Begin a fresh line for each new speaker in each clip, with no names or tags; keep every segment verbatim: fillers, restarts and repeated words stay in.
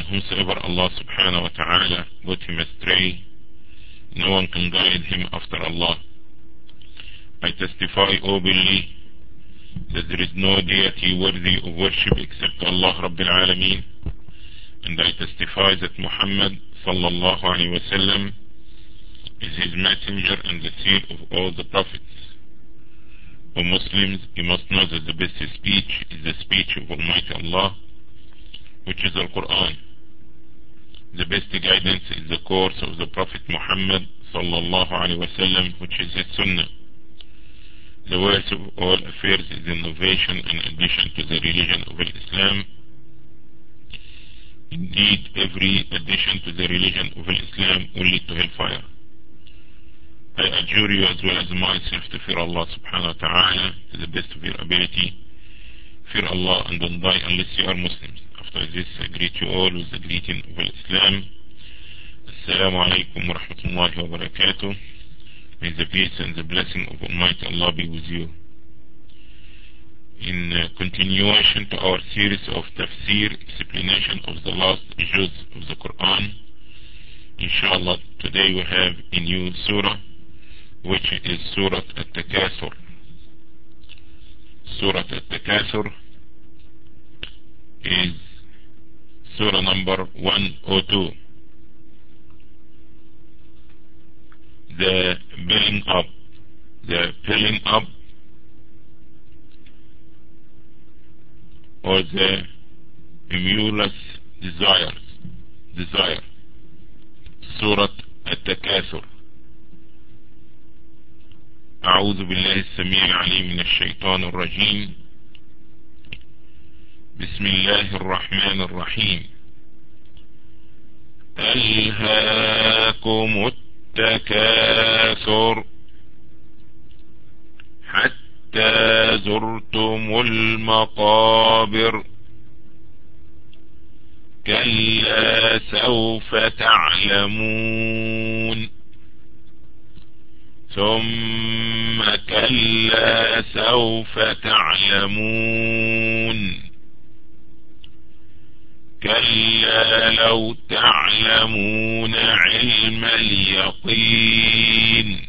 and whomsoever Allah subhanahu wa ta'ala put him astray, no one can guide him after Allah. I testify openly that there is no deity worthy of worship except Allah Rabbil Alameen, and I testify that Muhammad sallallahu alayhi wa sallam is his messenger and the seal of all the prophets. O Muslims, you must know that the best speech is the speech of Almighty Allah, which is the Quran. The best guidance is the course of the Prophet Muhammad sallallahu alayhi wa sallam, which is his Sunnah. The worst of all affairs is innovation and addition to the religion of Islam. Indeed, every addition to the religion of Islam will lead to hellfire. I adjure you as well as myself to fear Allah subhanahu wa ta'ala to the best of your ability. Fear Allah and don't die unless you are Muslims. After this, I greet you all with the greeting of Islam. Assalamu alaikum wa rahmatullahi wa barakatuh. May the peace and the blessing of Almighty Allah be with you. In uh, continuation to our series of tafsir, explanation of the last juz of the Quran, inshallah today we have a new surah, which is Surah At-Takathur. Surah At-Takathur is surah number one oh two. The building up, the building up, or the emulous desires, desire. Surah At-Takathur. أعوذ بالله السميع العليم من الشيطان الرجيم. بسم الله الرحمن الرحيم. ألهاكم التكاثر حتى زرتم المقابر كلا سوف تعلمون ثم كلا سوف تعلمون كلا لو تعلمون علم اليقين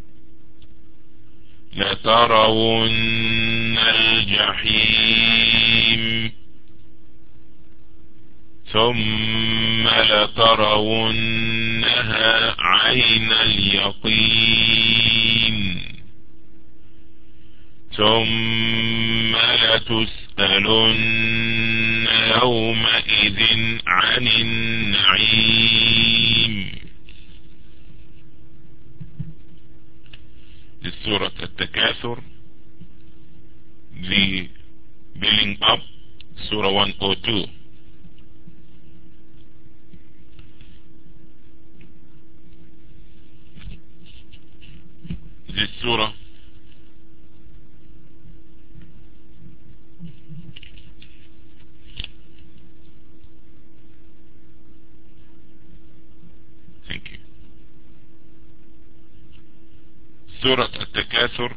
لترون الجحيم ثم لترونها عين اليقين ثم لتسألن يومئذ عن النعيم. This Surah At-Takathur, the building up, Surah one oh two. This Surah Thank you. Surah At-Takathur,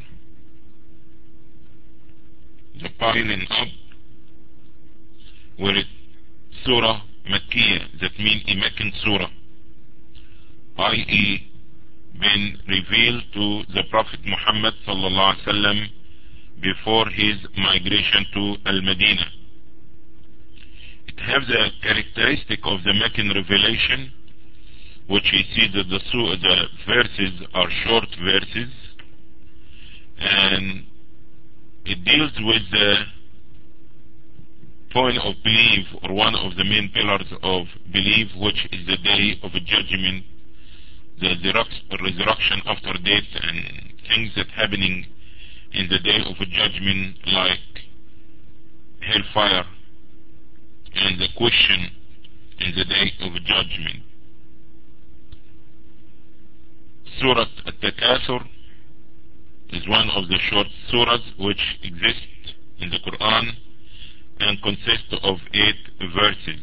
the piling up, where it's Surah Makkiyah, that means a Meccan Surah, that is been revealed to the Prophet Muhammad sallallahu alaihi wasallam before his migration to Al-Madinah. It has the characteristic of the Meccan revelation, which you see that the, the verses are short verses, and it deals with the point of belief, or one of the main pillars of belief, which is the day of judgment, the resurrection after death, and things that happening in the day of judgment, like hellfire and the question in the day of judgment. Surah At-Takathur is one of the short surahs which exist in the Quran and consists of eight verses.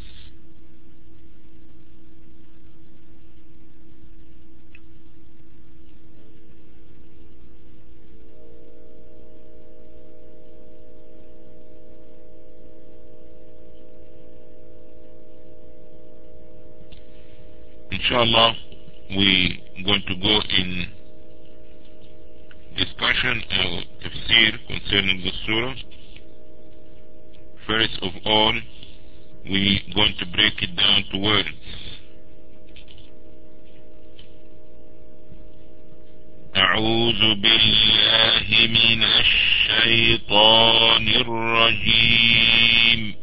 Inshallah, we going to go in discussion or tafsir concerning the surah. First of all, we going to break it down to words. أعوذ بالله من الشيطان الرجيم.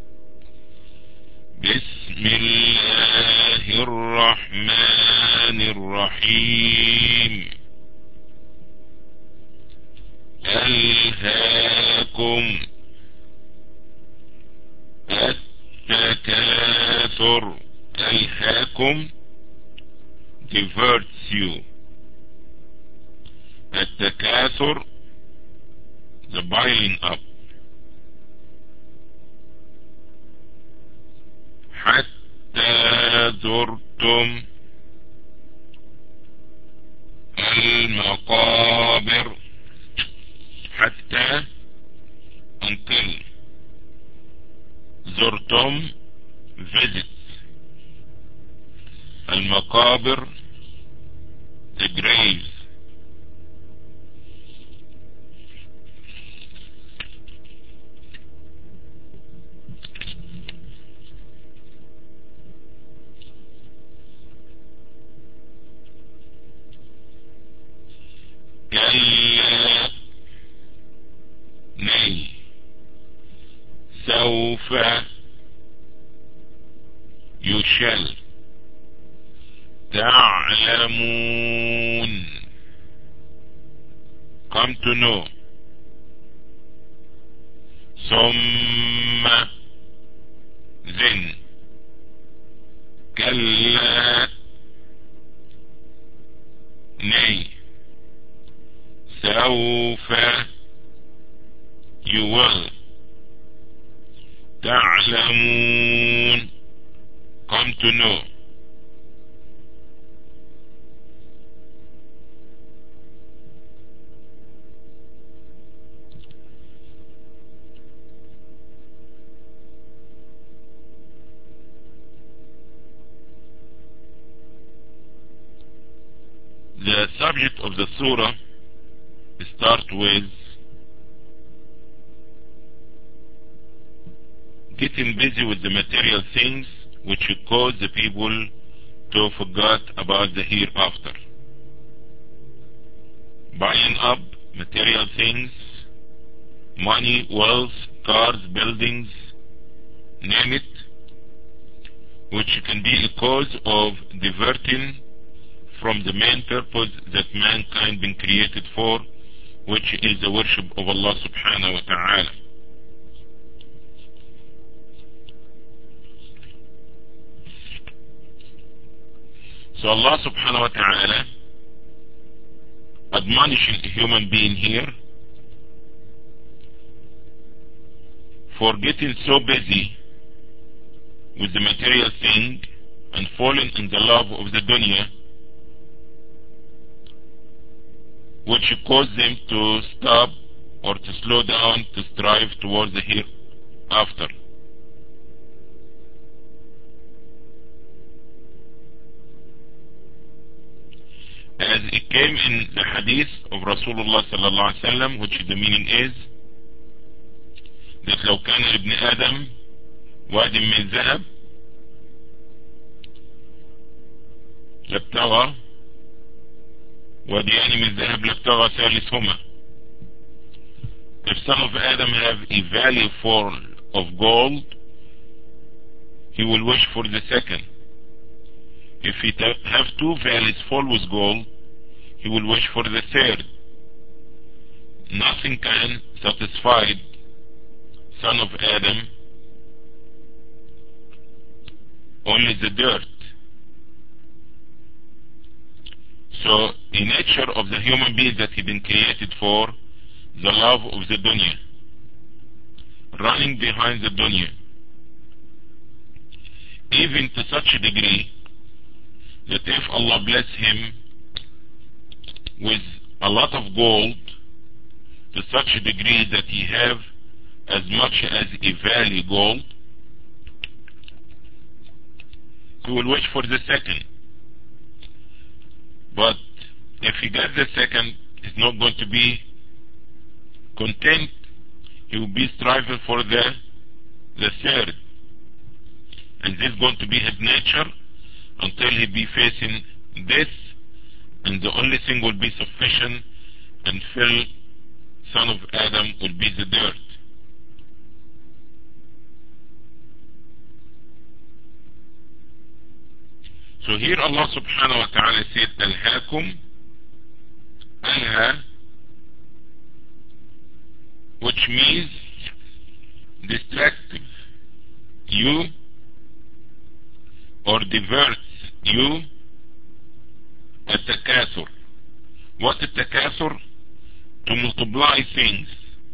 بسم الله الرحمن الرحيم. ألهاكم التكاثر. ألهاكم diverts you. التكاثر the piling up. حتى زرتم المقابر. حتى until. زرتم visit. المقابر the graves. كلا ني سوف you shall تعلمون come to know. ثم then كلا ني سوف you will تعلمون come to know. The subject of the surah start with getting busy with the material things which cause the people to forget about the hereafter. Buying up material things, money, wealth, cars, buildings, name it, which can be a cause of diverting from the main purpose that mankind been created for, which is the worship of Allah subhanahu wa ta'ala. So Allah subhanahu wa ta'ala admonishing a human being here for getting so busy with the material thing and falling in the love of the dunya, which cause them to stop or to slow down to strive towards the hereafter. As it came in the hadith of Rasulullah sallallahu alaihi wasallam, which the meaning is that لو كان ابن آدم واد من ذهب لابتغى واديان من ذهب لابتغى ثالثهما. If son of Adam have a valley full of gold, he will wish for the second. If he have two valleys full with gold, he will wish for the third. Nothing can satisfy son of Adam, only the dirt. So the nature of the human being that he been created for, the love of the dunya, running behind the dunya, even to such a degree that if Allah bless him with a lot of gold, to such a degree that he have as much as a valley gold, he will wish for the second. But if he gets the second, he's not going to be content. He will be striving for the, the third. And this is going to be his nature until he be facing death, and the only thing will be sufficient until son of Adam will be the dirt. So here Allah subhanahu wa ta'ala said, Alhaakum, Alha, which means distractive you or diverts you. At-takathur. What is takathur? To multiply things,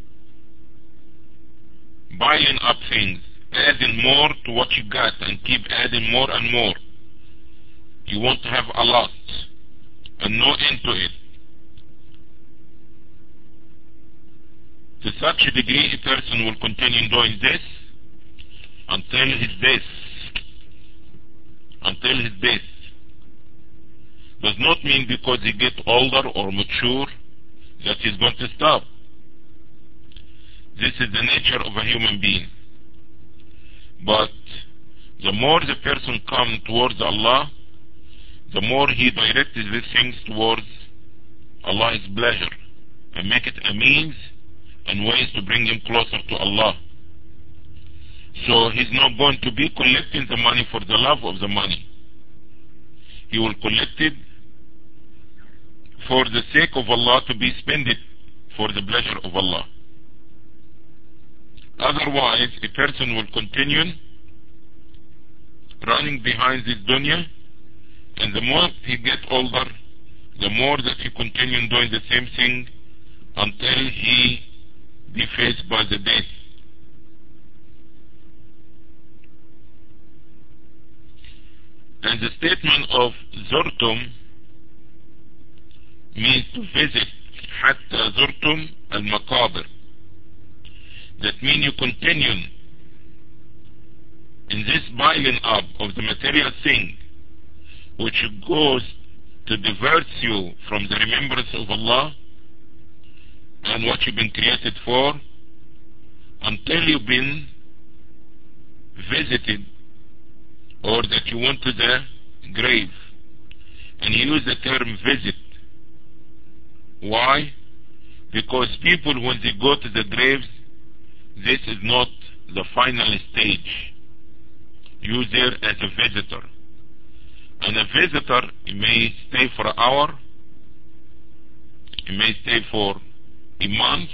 buying up things, adding more to what you got and keep adding more and more. You want to have a lot and no end to it. To such a degree a person will continue doing this until his death. Until his death. Does not mean because he gets older or mature that he's going to stop. This is the nature of a human being. But the more the person comes towards Allah, the more he directs these things towards Allah's pleasure and make it a means and ways to bring him closer to Allah. So he's not going to be collecting the money for the love of the money. He will collect it for the sake of Allah, to be spent it for the pleasure of Allah. Otherwise, a person will continue running behind this dunya, and the more he gets older, the more that he continues doing the same thing until he be faced by the death. And the statement of Zurtum means to visit. Hatta Zurtum al-Maqabir. That means you continue in this piling up of the material thing, which goes to divert you from the remembrance of Allah and what you've been created for, until you've been visited, or that you went to the grave. And he used the term visit. Why? Because people, when they go to the graves, this is not the final stage. You're there as a visitor. And a visitor, he may stay for an hour, he may stay for a month.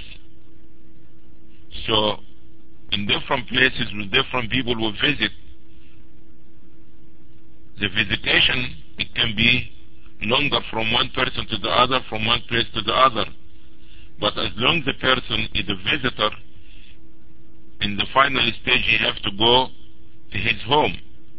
So, in different places with different people will visit. The visitation, it can be longer from one person to the other, from one place to the other. But as long as the person is a visitor, in the final stage he has to go to his home.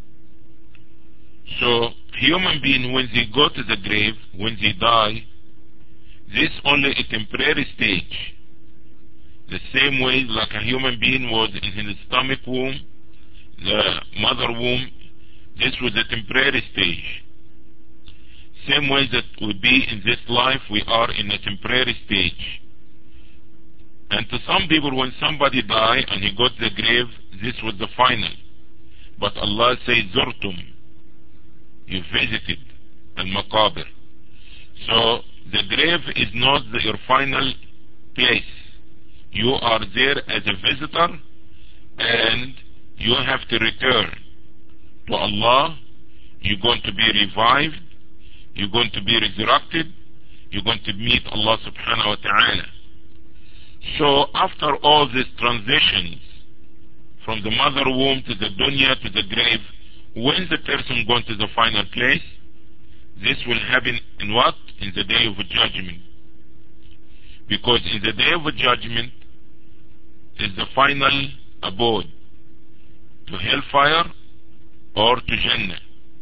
So human being, when they go to the grave, when they die, this only a temporary stage. The same way like a human being was in his stomach womb, the mother womb, this was a temporary stage. Same way that we be in this life, we are in a temporary stage. And to some people, when somebody died and he got to the grave, this was the final. But Allah says, Zurtum, you visited al-Maqabir. So the grave is not the, your final place. You are there as a visitor, and you have to return to Allah. You're going to be revived, you're going to be resurrected, you're going to meet Allah subhanahu wa ta'ala. So after all these transitions from the mother womb to the dunya to the grave, when the person going to the final place, this will happen in what? In the day of judgment. Because in the day of judgment is the final abode, to hellfire or to Jannah.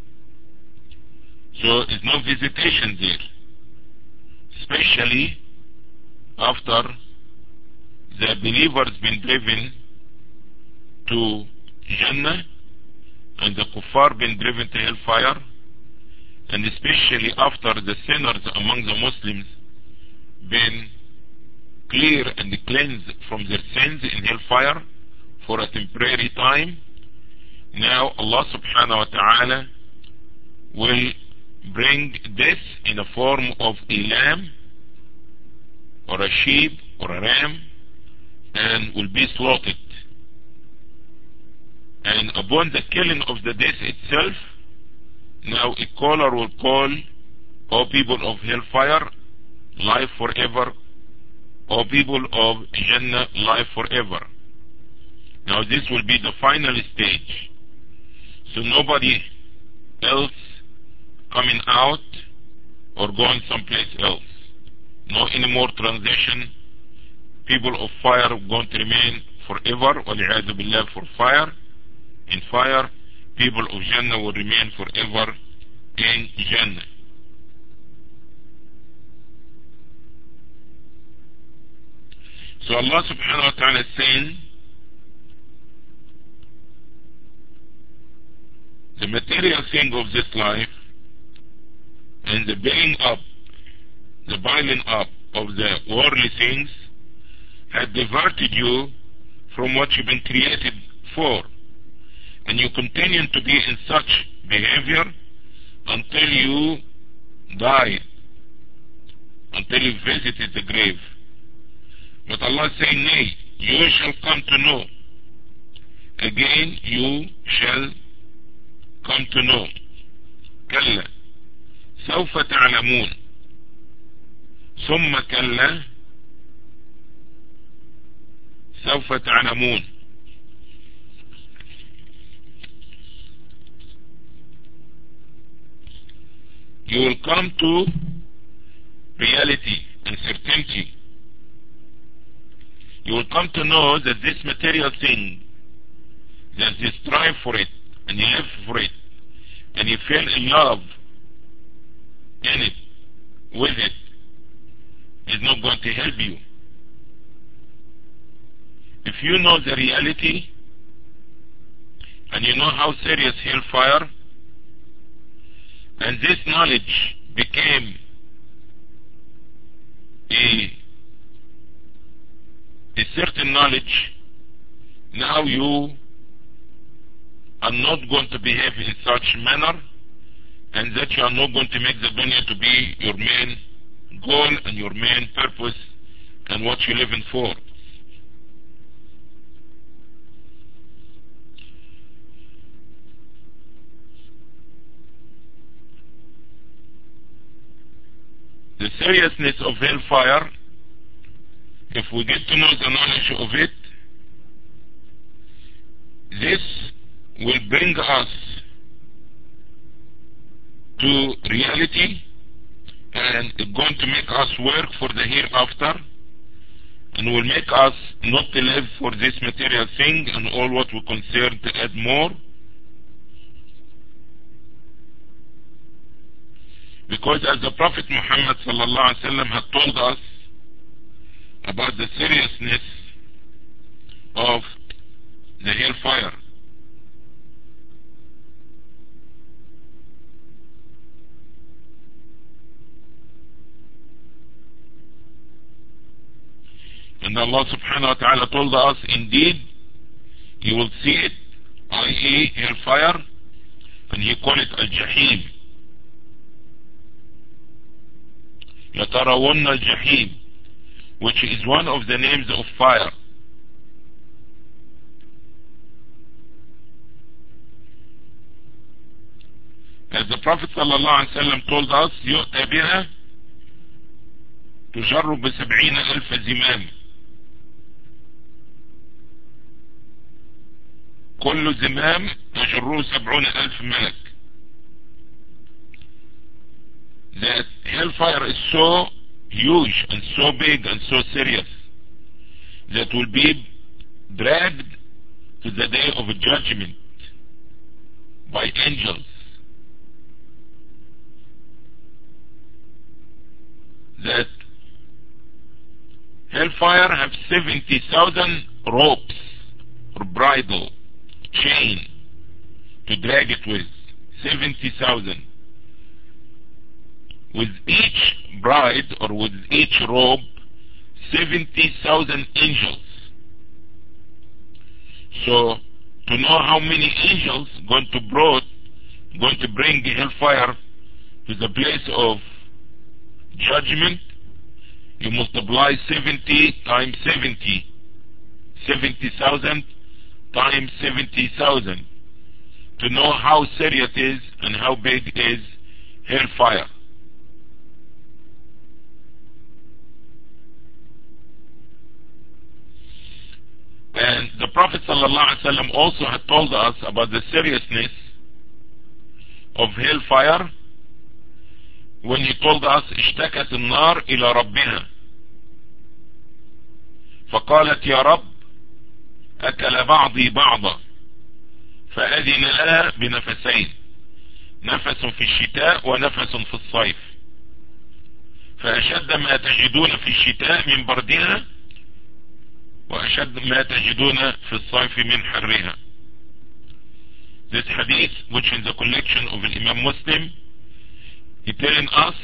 So there's no visitation there, especially after the believers been driven to Jannah and the kuffar been driven to hellfire. and especially after the sinners among the Muslims been clear and cleansed from their sins in hellfire for a temporary time, now Allah subhanahu wa ta'ala will bring this in a form of a lamb or a sheep or a ram, and will be slaughtered. And upon the killing of the death itself, now a caller will call, O people of hellfire, life forever, O people of Jannah, life forever. Now this will be the final stage. So nobody else coming out or going someplace else. No any more transition. People of fire are going to remain forever, وَلِعَاذُ بِاللَّهِ, for fire. In fire, people of Jannah will remain forever in Jannah. So Allah subhanahu wa ta'ala is saying, the material thing of this life and the building up, the piling up of the worldly things had diverted you from what you've been created for, and you continue to be in such behavior until you died, until you visited the grave. But Allah is saying, nay, you shall come to know. Again, you shall come to know. كلا سوف تعلمون ثم كلا سوف تعلمون. You will come to reality and certainty. You will come to know that this material thing, that you strive for it and you live for it and you fell in love in it, with it, is not going to help you. If you know the reality and you know how serious hellfire, and this knowledge became a, a certain knowledge, now you are not going to behave in such manner, and that you are not going to make the dunya to be your main goal and your main purpose and what you're living for. The seriousness of hellfire, if we get to know the knowledge of it, this will bring us to reality, and it's going to make us work for the hereafter, and will make us not to live for this material thing and all what we concern to add more. Because as the Prophet Muhammad sallallahu alaihi wasallam had told us about the seriousness of the hellfire, and Allah subhanahu wa ta'ala told us, indeed you will see it, that is hellfire, and he called it al-Jahim. يَتَرَوُنَّ الْجَحِيمِ, which is one of the names of fire. As the Prophet sallallahu alaihi wasallam told us, يُؤْتَى بِهَا تُجَرُّ بِسَبْعِينَ أَلْفَ زِمَامٍ. كل زمام تجره سبعون ألف ملك. That hellfire is so huge and so big and so serious that will be dragged to the day of judgment by angels. That hellfire have seventy thousand ropes or bridle chain to drag it with. Seventy thousand. with each bride or with each robe seventy thousand angels. So to know how many angels going to brought, going to bring the hellfire to the place of judgment, you multiply seventy times seventy. seventy thousand times seventy thousand to know how serious it is and how big is hellfire. And the Prophet ﷺ also had told us about the seriousness of hellfire when he told us اشتكت النار إلى ربها فقالت يا رب أكل بعضي بعضا فأذن لها بنفسين نفس في الشتاء ونفس في الصيف فأشد ما تجدون في الشتاء من بردها وأشد ما تجدون في الصيف من حرها. This hadith, which is the collection of Imam Muslim, he telling us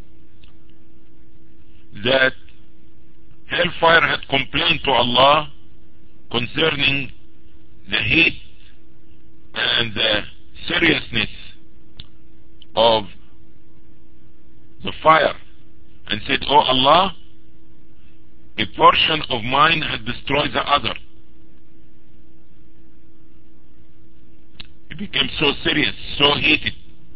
that hellfire had complained to Allah concerning the heat and the seriousness of the fire, and said, "Oh Allah, a portion of mine had destroyed the other." It became so serious, so heated,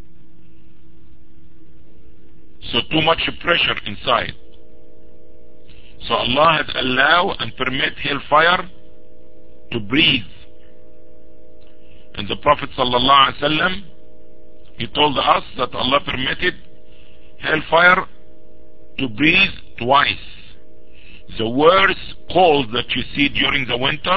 so too much pressure inside. So Allah had allowed and permit hellfire to breathe. And the Prophet sallallahu alaihi wasallam, he told us that Allah permitted hellfire to breathe twice. The worst cold that you see during the winter,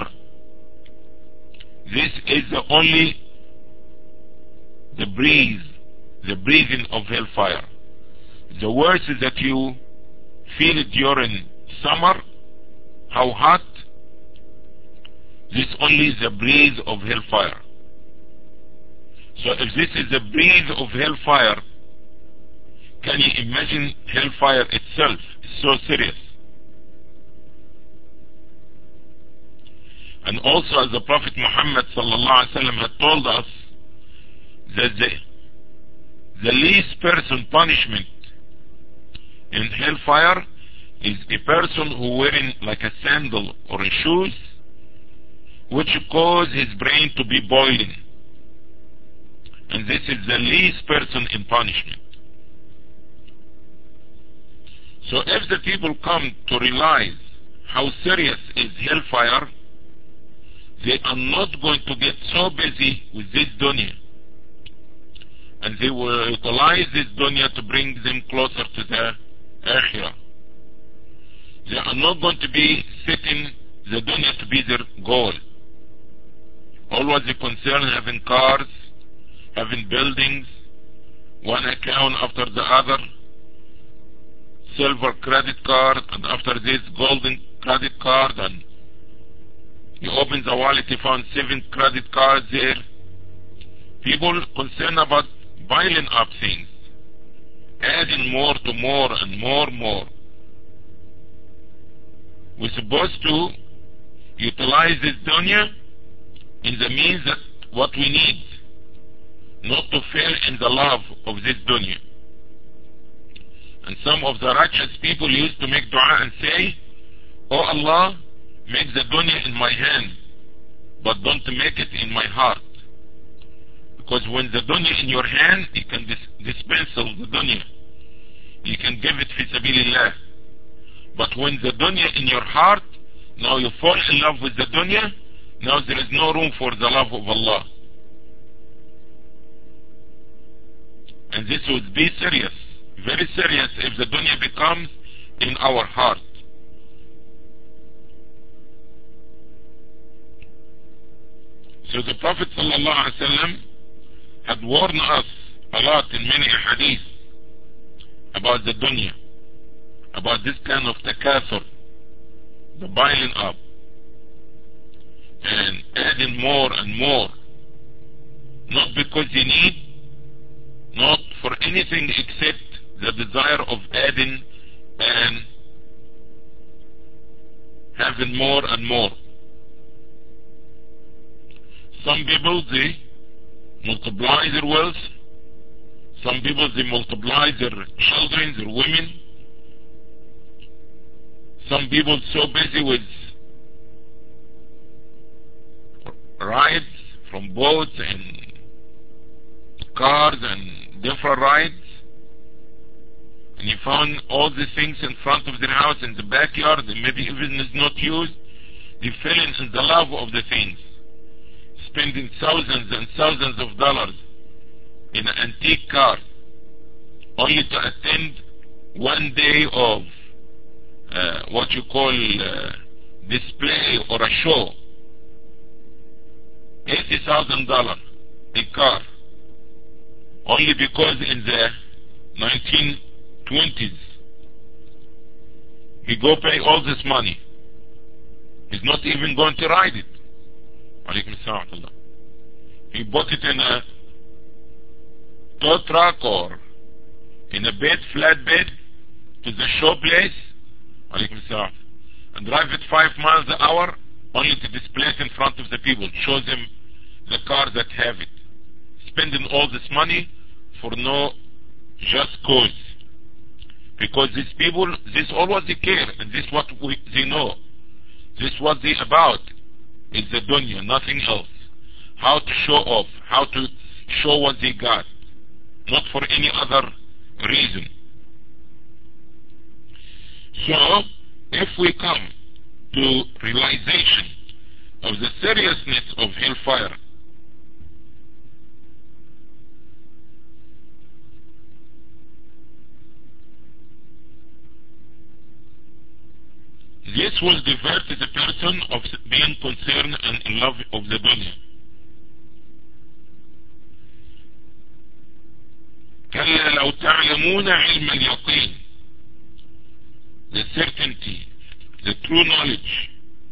this is the only the breeze, the breathing of hellfire. The worst is that you feel it during summer, how hot. This only is the breeze of hellfire. So if this is the breeze of hellfire, can you imagine hellfire itself? It's so serious. And also, as the Prophet Muhammad sallallahu alaihi wasallam had told us, that the, the least person punishment in hellfire is a person who wearing like a sandal or a shoes, which cause his brain to be boiling. And this is the least person in punishment. So if the people come to realize how serious is hellfire, they are not going to get so busy with this dunya, and they will utilize this dunya to bring them closer to the akhirah. They are not going to be setting the dunya to be their goal. Always they concern having cars, having buildings, one account after the other, silver credit card, and after this golden credit card, and you open the wallet, you found seven credit cards there. People concerned about piling up things, adding more to more and more and more. We're supposed to utilize this dunya in the means that what we need, not to fail in the love of this dunya. And some of the righteous people used to make dua and say, "Oh Allah, make the dunya in my hand, but don't make it in my heart." Because when the dunya in your hand, you can dis dispense the dunya. You can give it fi sabilillah. But when the dunya in your heart, now you fall in love with the dunya, now there is no room for the love of Allah. And this would be serious, very serious, if the dunya becomes in our heart. So the Prophet ﷺ had warned us a lot in many hadith about the dunya, about this kind of takathur, the piling up, and adding more and more, not because you need, not for anything except the desire of adding and having more and more. Some people, they multiply their wealth. Some people, they multiply their children, their women. Some people so busy with rides from boats and cars and different rides, and you found all these things in front of their house, in the backyard, and maybe even is not used. They fell into the love of the things, spending thousands and thousands of dollars in an antique car, only to attend one day of uh, what you call uh, display or a show. eighty thousand dollars a car, only because in the nineteen twenties he go pay all this money. He's not even going to ride it. Alaykum assalam. He bought it in a tow truck or in a bed, flat bed, to the show place, Alaykum assalam, and drive it five miles an hour, only to display it in front of the people, show them the cars that have it, spending all this money for no just cause. Because these people, this all what they care, and this what we, they know, this what they about, is the dunya, nothing else. How to show off, how to show what they got, not for any other reason. So, if we come to realization of the seriousness of hellfire, this will divert the person of being concerned and in love of the dunya. كلا لو تعلمون علم اليقين, the certainty, the true knowledge.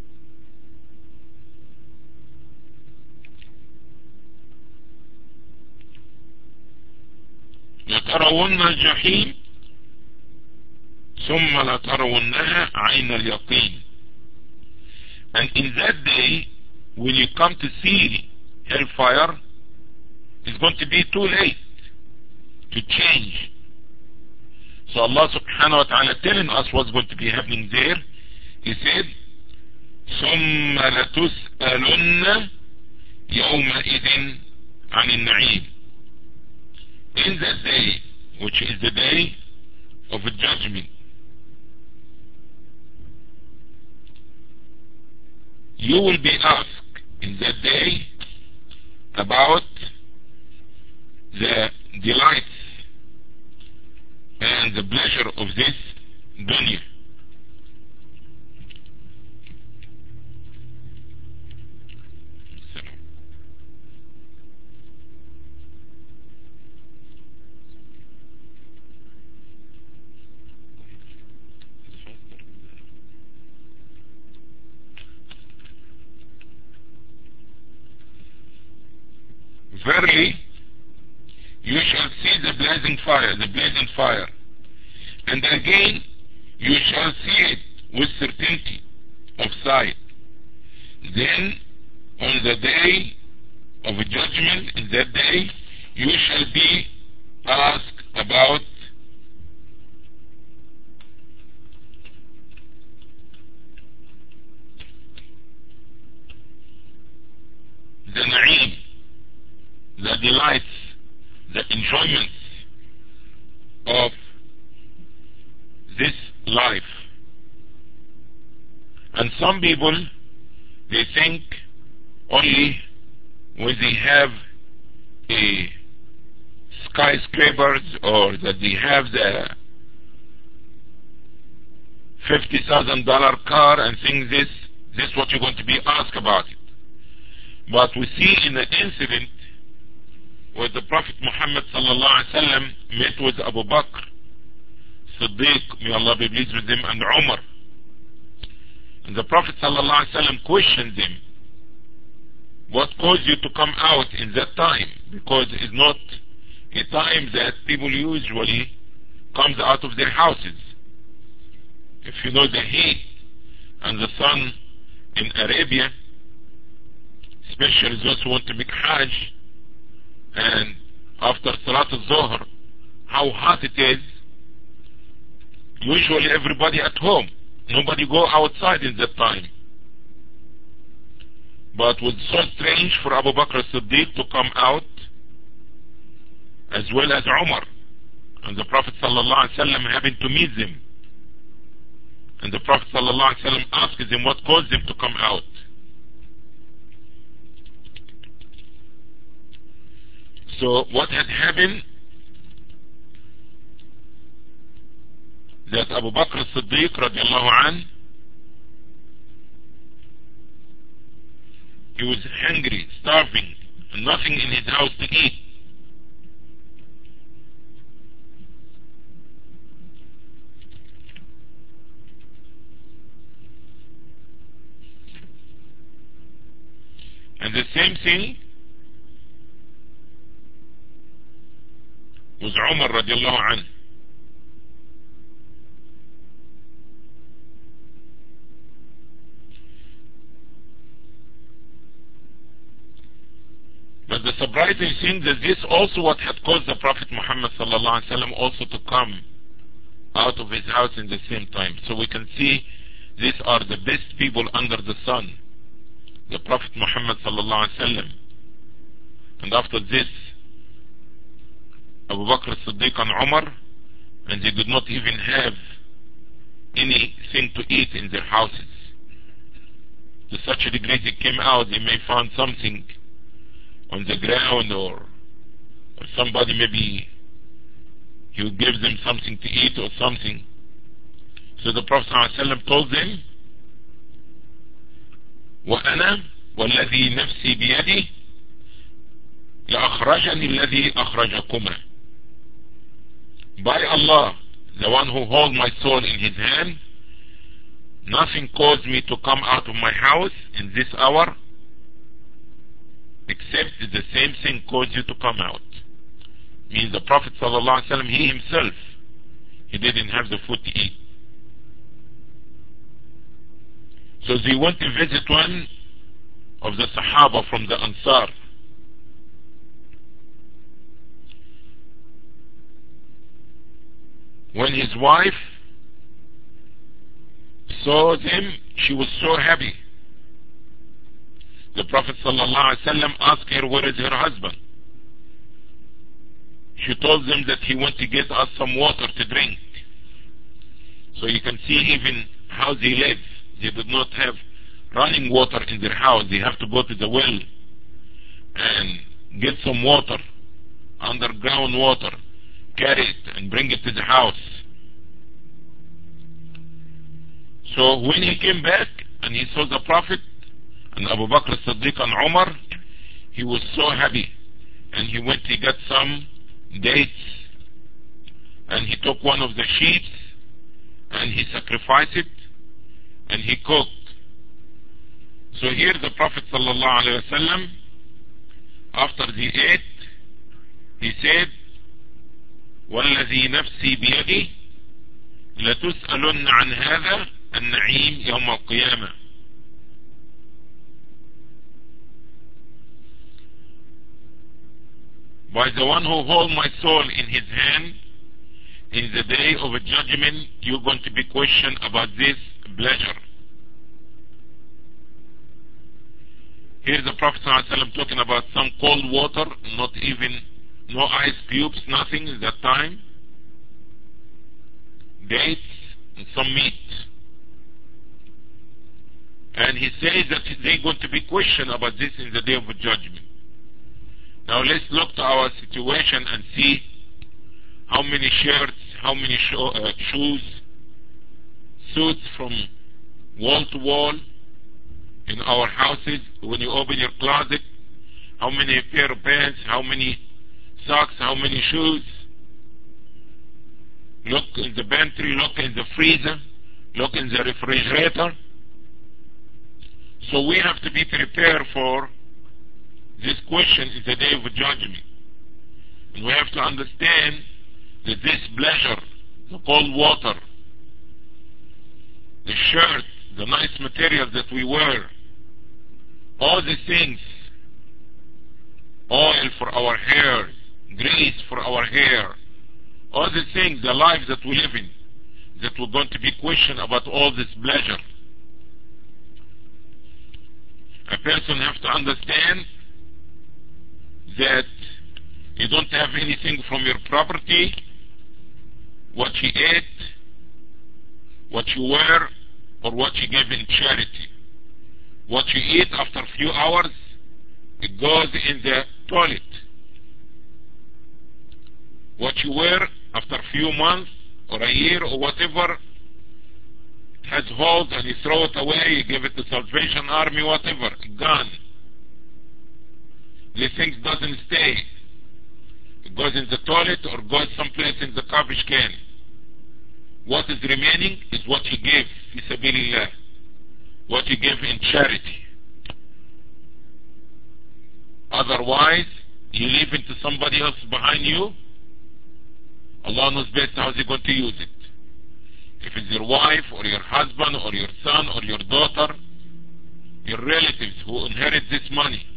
لترون الجحيم ثم لترونها عين اليقين. And in that day, when you come to see hellfire, it's going to be too late to change. So Allah subhanahu wa ta'ala telling us what's going to be happening there. He said, ثم لتسألن يومئذ عن النعيم. In that day, which is the day of judgment, you will be asked in that day about the delights and the pleasure of this dunya. Verily, you shall see the blazing fire, the blazing fire, and again you shall see it with certainty of sight. Then, on the day of judgment, in that day, you shall be asked about the na'im, the delights, the enjoyments of this life. And some people, they think only when they have a skyscrapers or that they have the fifty thousand dollar car and think this, this is what you're going to be asked about it. But we see in the incident where the Prophet Muhammad sallallahu alaihi wasallam met with Abu Bakr Siddiq, may Allah be pleased with him, and Umar. And the Prophet sallallahu alaihi wasallam questioned them, what caused you to come out in that time? Because it's not a time that people usually comes out of their houses. If you know the heat and the sun in Arabia, especially those who want to make Hajj, and after Salat al-Zuhr, how hot it is, usually everybody at home. Nobody go outside in that time. But it was so strange for Abu Bakr as-Siddiq to come out, as well as Umar. And the Prophet ﷺ happened to meet them. And the Prophet ﷺ asked them what caused them to come out. So what had happened, that Abu Bakr as-Siddiq radiallahu anh, he was hungry, starving, and nothing in his house to eat. And the same thing was Umar radiallahu anh. But the surprising thing is this also what had caused the Prophet Muhammad sallallahu alaihi wasallam also to come out of his house in the same time. So we can see these are the best people under the sun, the Prophet Muhammad sallallahu alaihi wasallam. And after this, Abu Bakr as-Siddiq and Umar, and they did not even have anything to eat in their houses. To such a degree they came out, they may find something on the ground, or, or somebody maybe he would give them something to eat or something. So the Prophet ﷺ told them, وَأَنَا وَالَّذِي نَفْسِي بِيَدِي لَأَخْرَجَنِي الَّذِي أَخْرَجَكُمَا. By Allah, the one who holds my soul in his hand, nothing caused me to come out of my house in this hour except the same thing caused you to come out. Means the Prophet ﷺ, he himself, he didn't have the food to eat. So they went to visit one of the Sahaba from the Ansar. When his wife saw them, she was so happy. The Prophet ﷺ asked her, where is her husband? She told them that he went to get us some water to drink. So you can see even how they live. They did not have running water in their house. They have to go to the well and get some water, underground water, carry it and bring it to the house. So when he came back and he saw the Prophet and Abu Bakr as-Siddiq and Umar, he was so happy, and he went to get some dates, and he took one of the sheep and he sacrificed it and he cooked. So here the Prophet sallallahu alaihi wasallam, after they ate, he said, وَالَّذِي نَفْسِي بِيَدِي لَتُسْأَلُنَّ عَنْ هَذَا النَّعِيمِ يَوْمَ القِيَامَةِ. By the one who holds my soul in his hand, in the day of a judgment, you're going to be questioned about this pleasure. Here the Prophet ﷺ talking about some cold water, not even, no ice cubes, nothing at that time. Dates and some meat. And he says that they're going to be questioned about this in the day of judgment. Now let's look to our situation and see how many shirts, how many sho uh, shoes, suits from wall to wall in our houses. When you open your closet, how many pair of pants, how many socks, how many shoes. Look in the pantry, look in the freezer, look in the refrigerator. So we have to be prepared for this question is the day of judgment. And we have to understand that this pleasure the cold water, the shirt, the nice materials that we wear, all these things, oil for our hair, grease for our hair, all these things, the lives that we live in, that we're going to be questioned about all this pleasure. A person has to understand that you don't have anything from your property, what you ate, what you wear, or what you give in charity. What you eat after a few hours, it goes in the toilet. What you wear after a few months or a year or whatever, it has holes and you throw it away, you give it to Salvation Army, whatever, gone. These things doesn't stay. It goes in the toilet or goes someplace in the garbage can. What is remaining is what you give, fi sabilillah, what you give in charity. Otherwise, you leave it to somebody else behind you. Allah knows best how they're going to use it. If it's your wife or your husband or your son or your daughter, your relatives who inherit this money.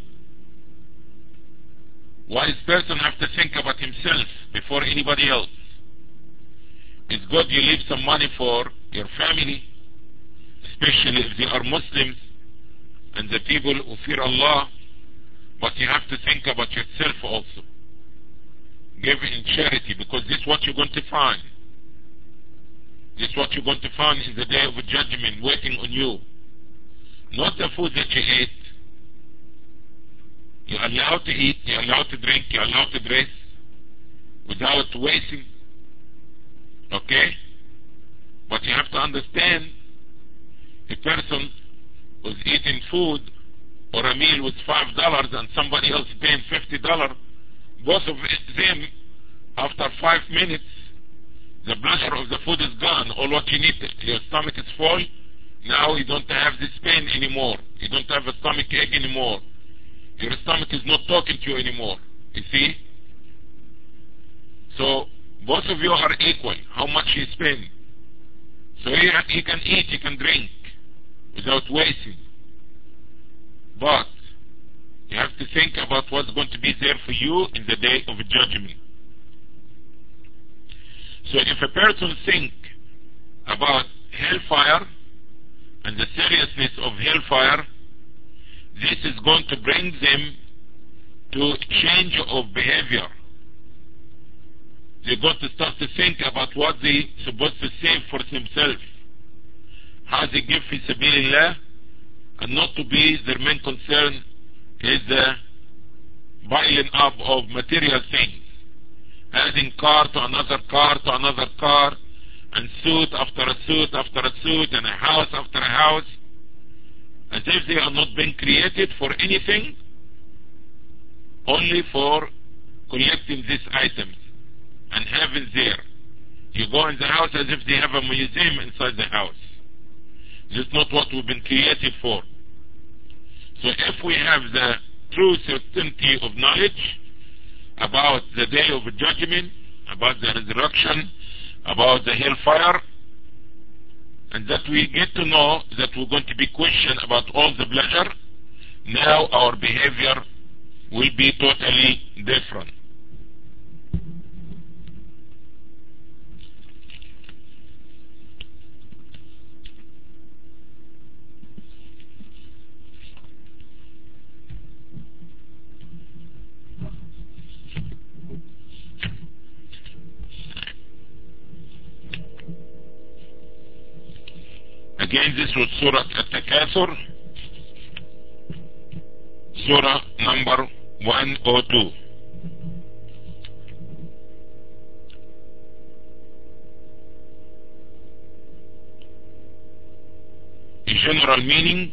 Wise person has to think about himself before anybody else. It's good you leave some money for your family, especially if they are Muslims and the people who fear Allah, but you have to think about yourself also. Give in charity, because this is what you're going to find. This is what you're going to find in the day of judgment waiting on you. Not the food that you ate. You're allowed to eat, you're allowed to drink, you're allowed to dress without wasting. Okay? But you have to understand, a person who's eating food or a meal with five dollars and somebody else paying fifty dollars, both of them, after five minutes, the pleasure of the food is gone, all what you needed. Your stomach is full, now you don't have this pain anymore. You don't have a stomach ache anymore. Your stomach is not talking to you anymore. You see? So, both of you are equal, how much you spend. So you, you can eat, you can drink, without wasting. But, you have to think about what's going to be there for you in the day of judgment. So if a person thinks about hellfire and the seriousness of hellfire, this is going to bring them to change of behavior. They're going to start to think about what they're supposed to save for themselves. How they give fi sabilillah, and not to be their main concern is the piling up of material things. Adding car to another car to another car, and suit after a suit after a suit, and a house after a house, as if they are not being created for anything, only for collecting these items and having there. You go in the house as if they have a museum inside the house. This is not what we've been created for. So if we have the true certainty of knowledge about the day of judgment, about the resurrection, about the hellfire, and that we get to know that we're going to be questioned about all the pleasure, now our behavior will be totally different. Again, this was Surah At-Takathur, Surah number one oh two. In general meaning,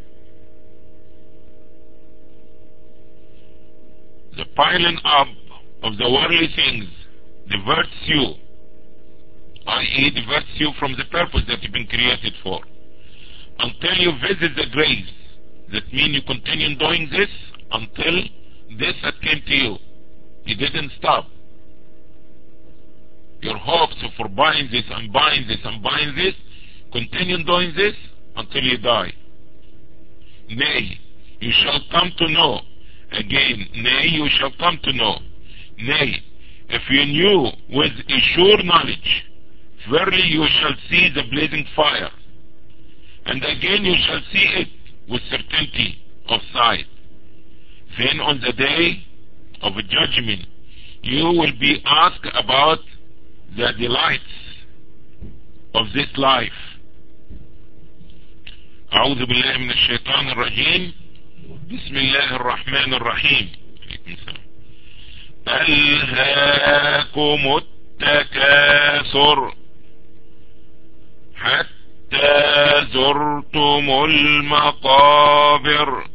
the piling up of the worldly things diverts you, that is, diverts you from the purpose that you've been created for, until you visit the graves. That means you continue doing this until death had came to you. You didn't stop. your hopes for buying this and buying this and buying this, continue doing this until you die. Nay, you shall come to know. Again, nay, you shall come to know. Nay, if you knew with a sure knowledge, verily you shall see the blazing fire. And again you shall see it with certainty of sight. Then on the day of judgment, you will be asked about the delights of this life. أعوذ بالله من الشيطان الرجيم. بسم الله الرحمن الرحيم. ألهاكم التكاثر حتى زرتم المقابر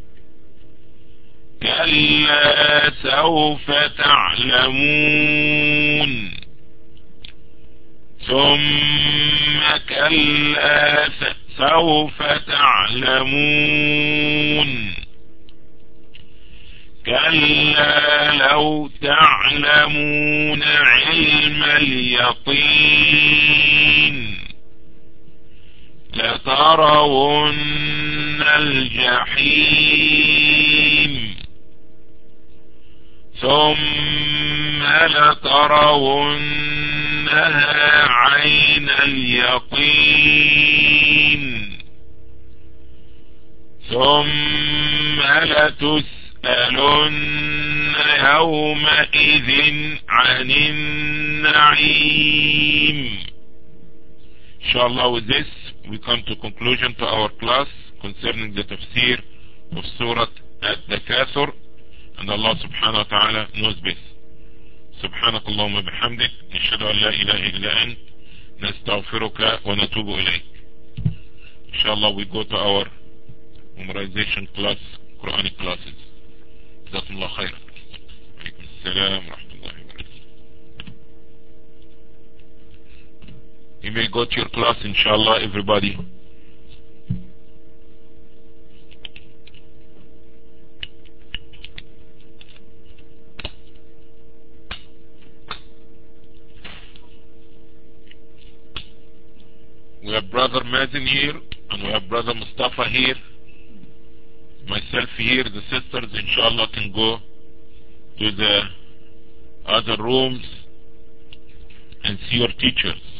كلا سوف تعلمون ثم كلا سوف تعلمون كلا لو تعلمون علم اليقين لترون الجحيم ثم لترونها عين اليقين ثم لتسألن يومئذ عن النعيم. Inshallah, with this we come to conclusion to our class concerning the tafsir of Surah At-Takathur, and Allah subhanahu wa ta'ala knows best. سبحانك اللهم بحمدك نشهد أن لا إله إلا أنت نستغفرك ونتوب إليك. Inshallah, we go to our memorization class, Quranic classes. جزاكم الله خير. عليكم السلام ورحمة الله وبركاته. You may go to your class, inshallah, everybody. We have brother Mazin here, and we have brother Mustafa here, myself here. The sisters, inshallah, can go to the other rooms and see your teachers.